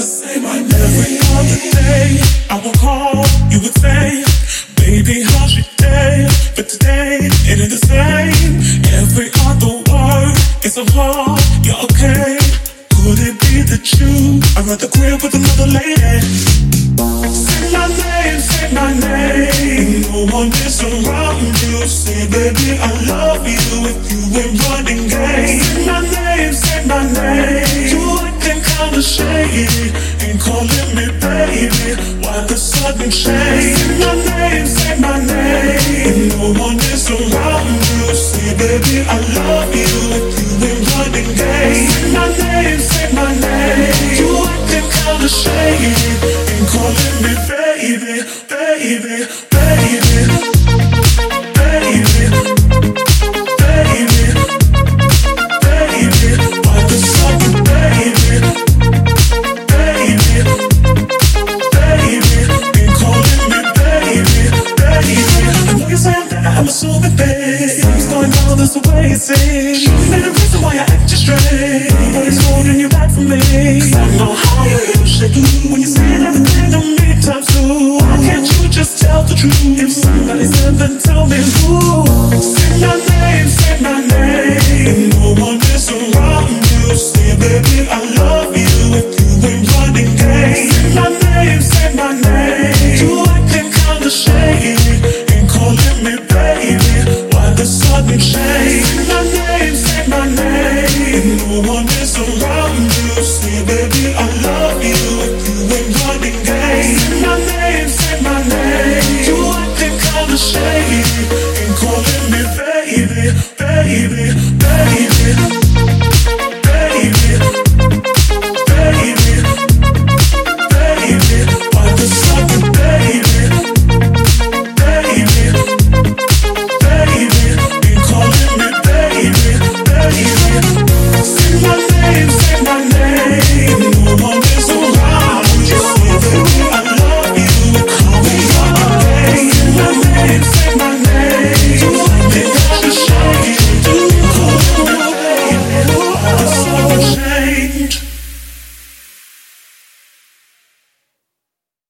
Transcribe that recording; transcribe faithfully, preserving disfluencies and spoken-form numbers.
say my name. Every other day, I will call, you would say, baby, how's your day? But today, it ain't the same. Every other word is a wrong, you're okay. Could it be that you are at the crib with another lady? Say my name, say my name. No one is around you. Say, baby, I love you if you ain't running game. Say my name, say my name. You acting kinda shady, ain't calling me baby. Why the sudden change? Say my name, say my name. No one is around you. Say, baby, I love you if you ain't running game. Say my name, say my name. You acting kinda shady, ain't calling me baby, baby, baby, baby, baby, baby. Why the sudden baby, baby, baby, ain't calling me baby, baby. I know you're saying that I'm assuming, babe. Things going on, that's the way it seems. Ain't a reason why I act just straight. Nobody's holding you back from me. Cause I know how you're shaking when you're saying everything to me times two. Why can't you just tell the truth? If somebody said, then tell me who. Say my name.